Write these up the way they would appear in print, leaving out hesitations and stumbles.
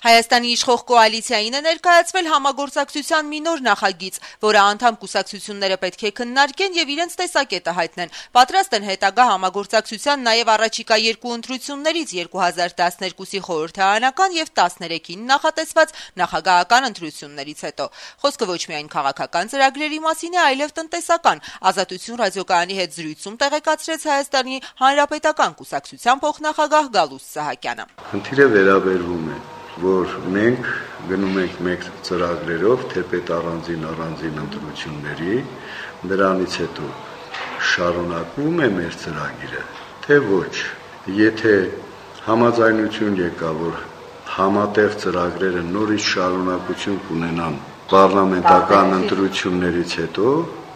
Հայաստանի իշխող կոալիցիային է ներկայացվել համագործակցության մի նոր նախագիծ, որը անդամ կուսակցությունները պետք է քննարկեն եւ իրենց տեսակետը հայտնեն։ Պատրաստ են հետագա համագործակցության նաեւ առաջիկա երկու ընտրություններից 2012-ի խորհրդարանական եւ 13-ին նախատեսված նախագահական ընտրություններից հետո։ Խոսքը ոչ միայն քաղաքական ծրագրերի մասին է, այլև տնտեսական։ Ազատություն ռադիոկայանի հետ զրույցում տեղեկացրեց Հայաստանի Հանրապետական կուսակցության փոխնախագահ Գալուստ Սահակյանը։ Խնդիրը վերաբերվում է, որ մենք գնում ենք մեկ ծրագրերով, թեպետ առանձին ընտրությունների, դրանից հետո շարունակվում է մեր ծրագիրը, թե ոչ։ Եթե համաձայնություն եկա, որ համատեղ ծրագրերը նորից շարունակություն կունենան պարլամենտական ընտրություններից հետո,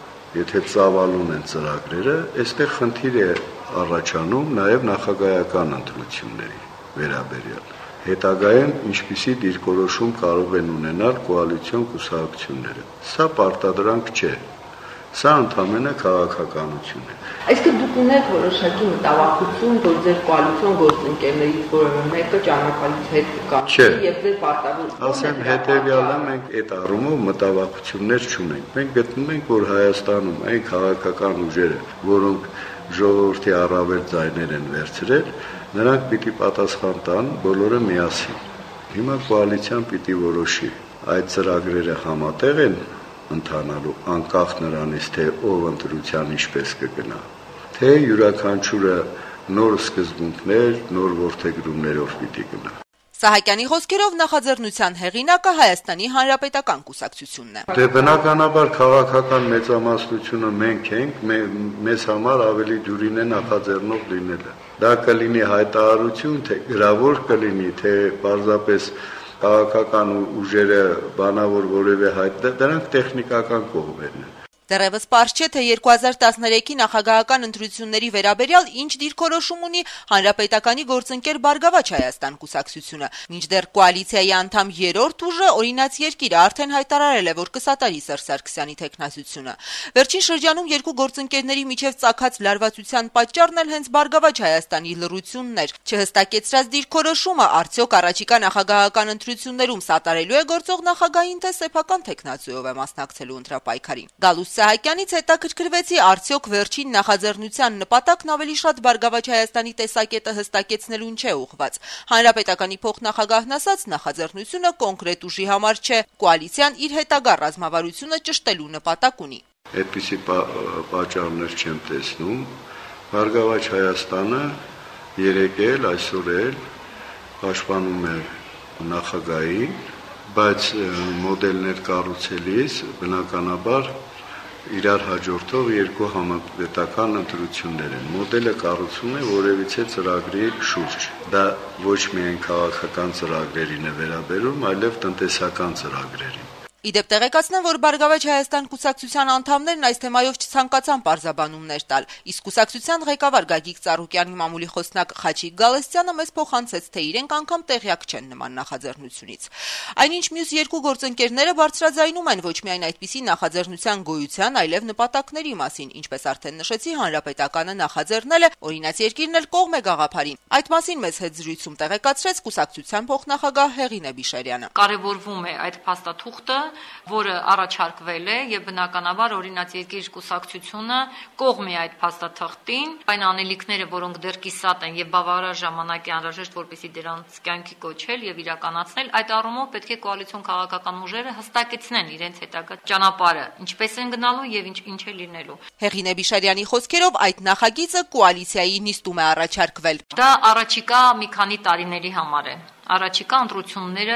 եթե ծավալում են ծրագրերը, այստեղ խնդիր է առաջանում նաև նախագահական ընտրությունների վերաբերյալ։ Հետագայում ինչպիսի դիրքորոշում կարող են ունենալ կոալիցիոն կուսակցությունները։ Սա պարտադրանք չէ։ Սա ընդհանրապես քաղաքականություն է։ Այսինքն դուք ունեք որոշակի մտավախություն, որ ձեր կոալիցիոն գործընկերներից որևէ մեկը ճանապարհից հետ կգա եւ ձեր պարտավոր։ Ասեմ հետեւյալը, մենք այդ առումով մտավախություններ չունենք։ Մենք գտնում ենք, որ Հայաստանում այն քաղաքական ուժերը, որոնք ժողովրդի առավել ձայներ են վերցրել, նրանք պիտի պատասխան տան բոլորը միասին։ Հիմա կոալիցիան պիտի որոշի, այդ ծրագրերը համատեղ են ընթանալու անկախ նրանից, թե ով ընտրության ինչպես կգնա, թե յուրաքանչյուրը նոր սկզբունքներ, նոր որդեգրումներով պիտի գնա։ Սահակյանի խոսքերով նախաձեռնության հեղինակը Հայաստանի Հանրապետական կուսակցությունն է։ Դե բնականաբար քաղաքական մեծամասնությունը մենք ենք, մեզ համար ավելի դյուրին է նախաձեռնող լինելը։ Դա կլինի հայտարարություն, թե գրավոր կլինի, թե պարզապես քաղաքական ուժերը բանավոր որևէ հայտ, դրանք տեխնիկական կողմերն են։ Դեռևս պարզ չէ, թե 2013-ի նախագահական ընտրությունների վերաբերյալ ինչ դիրքորոշում ունի Հանրապետականի գործընկեր Բարգավաճ Հայաստան կուսակցությունը, մինչդեռ կոալիցիայի անդամ երրորդ ուժը Օրինաց երկիրը արդեն հայտարարել է, որ կսատարի Սերժ Սարգսյանի թեկնածությունը։ Վերջին շրջանում երկու գործընկերների միջև ծագած լարվածության պատճառն էլ հենց Բարգավաճ Հայաստանի լռությունն էր։ Չհստակեցրած դիրքորոշումը արդյոք առաջիկա նախագահական ընտրություններում սատարելու է գործող նախագահին, թե սեփական թեկնածուով է մասնակցելու ընտրապայքարին։ Գալուստ Սահակյանից հետաքրքրվեցի, արդյոք վերջին նախաձեռնության նպատակն ավելի շատ Բարգավաճ Հայաստանի տեսակետը հստակեցնելուն չէ ուղղված։ Հանրապետականի փոխնախագահն ասաց, նախաձեռնությունը կոնկրետ ուժի համար չէ, կոալիցիան իր հետագա ռազմավարությունը ճշտելու նպատակ ունի։ Այդպիսի պատճառներ չեմ տեսնում։ Բարգավաճ Հայաստանը երեկ էլ, այսօր էլ պաշտպանում է նախագահին, բայց մոդելներ կառուցելիս բնականաբար իրար հաջորդող երկու համապետական ընտրություններ են։ Մոդելը կառուցվում է որևիցե ծրագրի շուրջ։ Դա ոչ միայն քաղաքական ծրագրերին է վերաբերում, այլև տնտեսական ծրագրերին։ Իդեպ տեղեկացնեմ, որ Բարգավաճ Հայաստան կուսակցության անդամներն այս թեմայով չցանկացան պարզաբանումներ տալ, իսկ կուսակցության ղեկավար Գագիկ Ծառուկյանի մամուլի խոսնակ Խաչիկ Գալստյանը մեզ փոխանցեց, թե իրենք անգամ տեղյակ չեն նման նախաձեռնությունից։ Այնինչ մյուս երկու գործընկերները բարձրաձայնում են ոչ միայն այդպիսի նախաձեռնության գոյության, այլև նպատակների մասին, ինչպես արդեն նշեցի, Հանրապետականը նախաձեռնել է, Օրինաց երկիրն էլ կողմ է գաղափարին։ Այդ մասին մեզ հետ զրույցում տեղեկացրեց կուսակցության փոխնախագահ Հեղինե Բիշերյանը։ Կարևորվում է այդ փաստաթուղթը, որը առաջարկվել է եւ բնականաբար Օրինաց երկիր կուսակցությունը կողմ է այդ փաստաթղթին, այն անելիքները, որոնք դեռ կիսատ են եւ բավարար ժամանակ է անհրաժեշտ, որպեսզի դրանց կյանքի կոչել եւ իրականացնել, այդ առումով պետք է կոալիցիոն քաղաքական ուժերը հստակեցնեն իրենց հետագա ճանապարհը, ինչպես են գնալու եւ ինչ է լինելու։ Հեղինե Բիշերյանի խոսքերով այդ նախագիծը կոալիցիայի նիստում է առաջարկվել։ Դա առաջիկա մի քանի տարիների համար է։ Առաջիկա ընտրությունները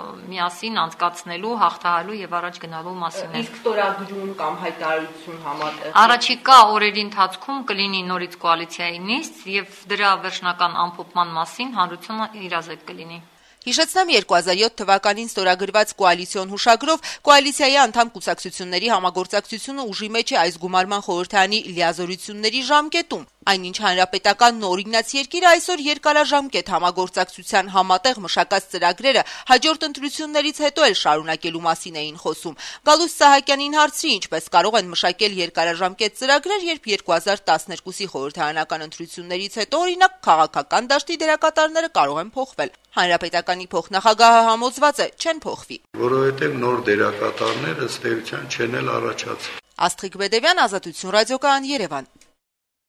միասին անցկացնելու, հաղթահարելու եւ առաջ գնալու մասին է։ Իսկ ստորագրում կամ հայտարարություն համատեղ։ Առաջիկա օրերի ընթացքում կլինի նորից կոալիցիայի նիստ եւ դրա վերջնական ամփոփման մասին հանրությունը իրազեկ կլինի։ Հիշեցնեմ 2007 թվականին ստորագրված կոալիցիոն հուշագրով կոալիցիայի անդամ կուսակցությունների համագործակցությունը ուժի մեջ է այս գումարման խորհրդարանի լիազորությունների ժամկետում։ Այնինչ հանրապետական նորինաց երկիրը այսօր երկարաժամկետ համագործակցության համատեղ մշակած ծրագրերը հաջորդ ընտրություններից հետո էլ շարունակելու մասին էին խոսում։ Գալուստ Սահակյանին հարցրի, ինչպես կարող են մշակել երկարաժամկետ ծրագրեր, երբ 2012-ի խորհրդարանական ընտրություններից հետո օրինակ քաղաքական դաշտի դերակատարները կարող են փոխվել։ Հանրապետականի փոխնախագահը համոզված է, չեն փոխվի։ Որովհետև նոր դերակատարներ ըստ էության չեն էլ առաջացել։ Աստղիկ Բեդևյան, Ազատություն ռադիոկայան, Երևան։